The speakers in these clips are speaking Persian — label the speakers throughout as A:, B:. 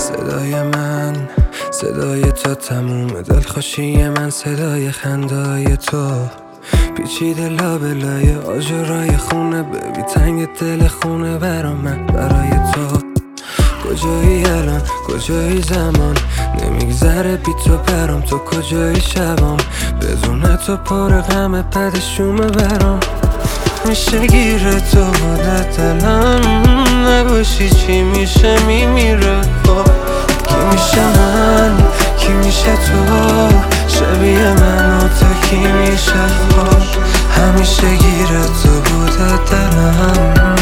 A: صدای من، صدای تو تموم دلخوشی من، صدای خندای تو پیچیده لابلای آجرای خونه، ببی تنگ دل خونه برا من، برای تو. کجایی الان، کجایی زمان، نمیگذره بی تو برام، تو کجایی شبام، بدون تو پر غم پدشومه برام. میشه گیره تو بوده دلم، نباشی چی میشه میمیره. خب کی میشه من، کی میشه تو، شبیه من و تو کی میشه؟ خب همیشه گیره تو بوده دلم.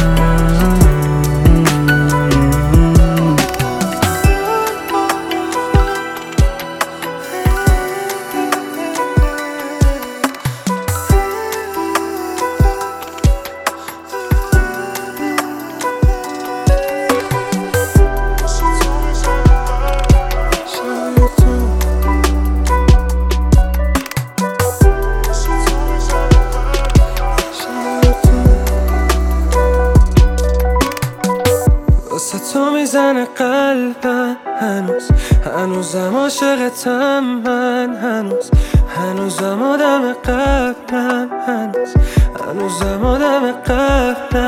A: واسه تو میزنه قلبم هنوزم عاشقتم من، هنوزم آدم قبلم، هنوزم آدم قبلم،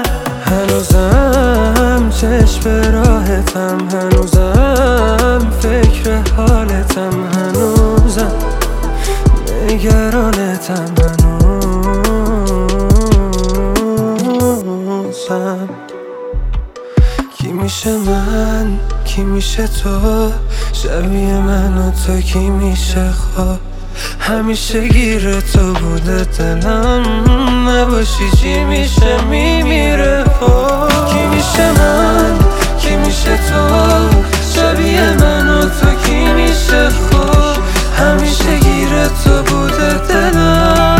A: هنوزم چشم به راحتم، هنوزم فکر حالتم، هنوزم نگرانتم، هنوزم. کی میشه من، کی میشه تو، شبیه من و تو کی میشه؟ خب همیشه گیره تو بوده دلم، نباشی چی میشه میمیره. خب کی میشه من، کی میشه تو، شبیه من و تو کی میشه؟ خب همیشه گیره تو بوده دلم.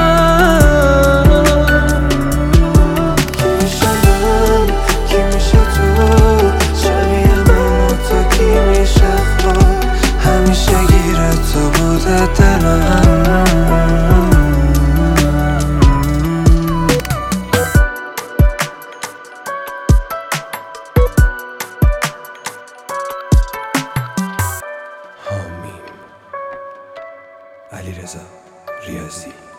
A: همیشه گیره تو بوده دلم. حامیم علیرضا ریاضی.